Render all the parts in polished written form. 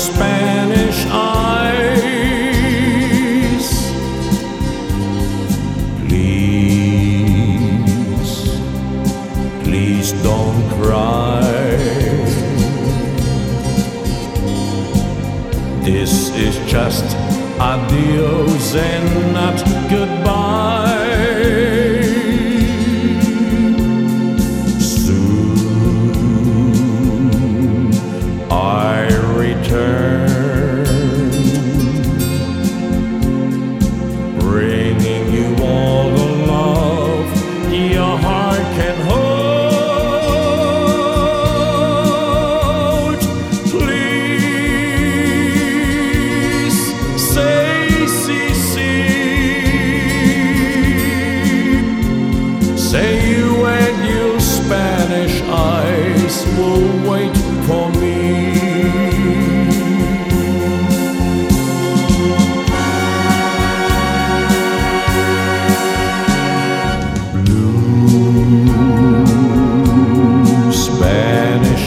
Spanish eyes. Please, please don't cry. This is just adios and not goodbye. Bringing you all the love your heart can hold. Please say si, si. Say you and your Spanish eyes will wait for me. Spanish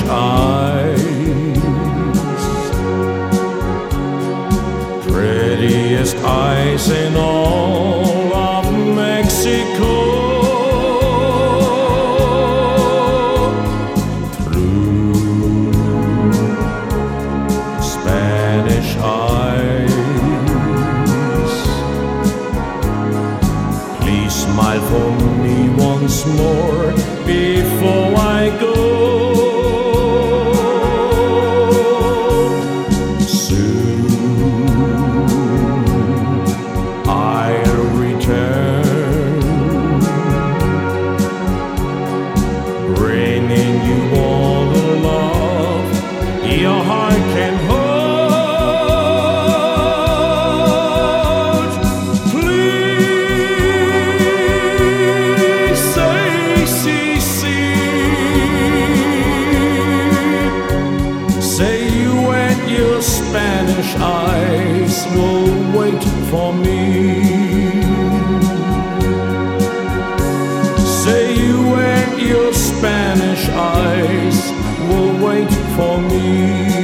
eyes, prettiest eyes in all of Mexico. True Spanish eyes, please smile for me once more before I go. Bringing you all the love your heart can hold. Please say si, si. Say you and your Spanish eyes will wait for me. Say you and your Spanish eyes will wait for me.